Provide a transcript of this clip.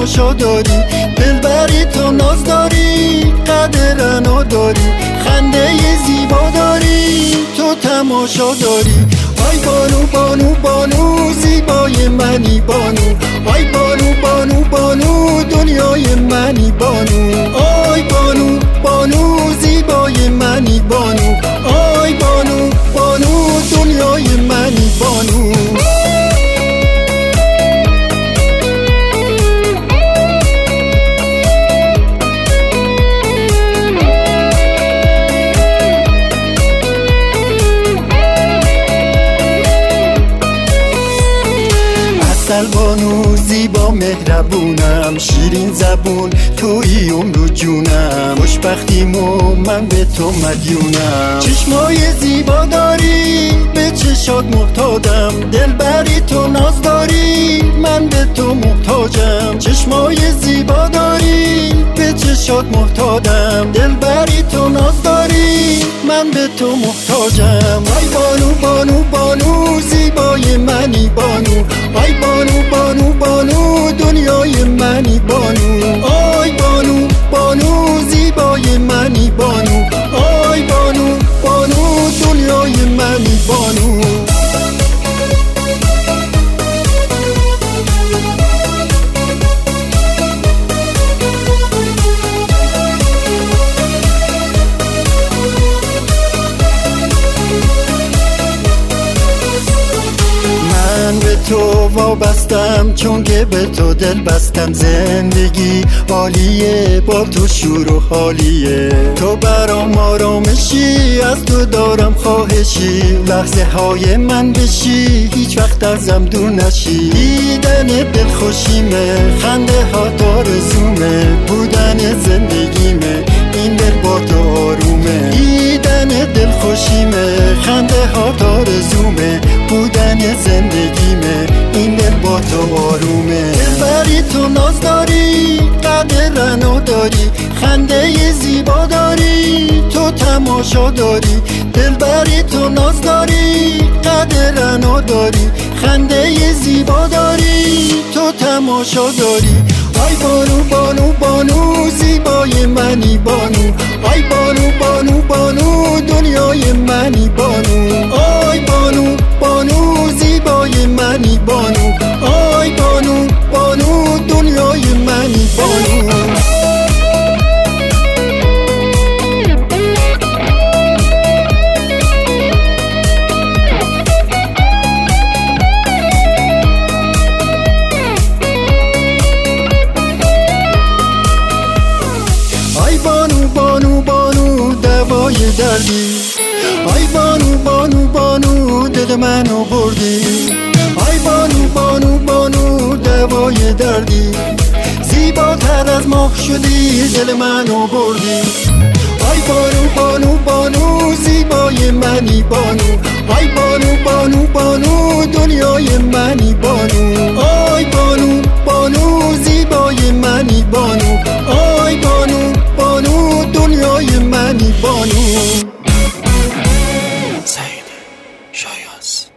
تماشا داری، دلبری تو ناز داری، قدرنو داری، خنده زیبا داری، تو تماشا داری. آی بانو بانو بانو زیبای منی بانو، آی بانو بانو بانو دنیای منی بانو، آی بانو بانو زیبای منی بانو، آی بانو بانو دنیای منی بانو. اصل بانو زیبا مهربونم، شیرین زبون توی عمر و جونم، خوشبختیمو من به تو مدیونم. چشمای زیبا داری به چشات محتاجم، دلبری تو ناز داری من به تو محتاجم. چشمای زیبا داری به چشات محتاجم، دلبری تو ناز داری من به تو محتاجم. آی بانو بانو بانو زیبای منی بانو، آی بانو بانو بانو دنیای منی بانو، آی بانو بانو زیبای منی بانو، آی بانو بانو دنیای منی بانو. من به تو وابستم چون که به تو دل بستم، زندگی عالیه با تو شور و حالیه، تو برام آرامشی از تو دارم خواهشی، لحظه های من بشی هیچ وقت ازم دور نشی. دیدن دلخوشیمه، خنده ها آرزومه، بودن زندگیمه این دل با تو آرومه. دیدن دلخوشیمه، خنده ها آرزومه، بودن زندگیمه این دل با تو آرومه. دلبری تو ناز داری، قدرنو داری، خنده زیبا داری، تو تماشا داری، دلبری تو ناز داری، قدرنو داری، خنده زیبا داری، تو تماشا داری. آی بانو بانو بانو زیبای منی بانو، آی بانو بانو بانو دنیای منی بانو، آی بانو بانو زیبای منی بانو، آی بانو بانو دنیای منی بانو. آی بانو بانو بانو دوای دردی، آی بانو بانو بانو دل منو بردی، آی بانو بانو بانو دوای دردی، زیباتر از ماه شدی دل منو بردی. آی بانو بانو بانو زیبای منی بانو، آی بانو بانو بانو دنیای منی بانو، آی بانو بانو زیبای منی بانو، آی بانو بانو دنیای منی بانو. سعید شایانس.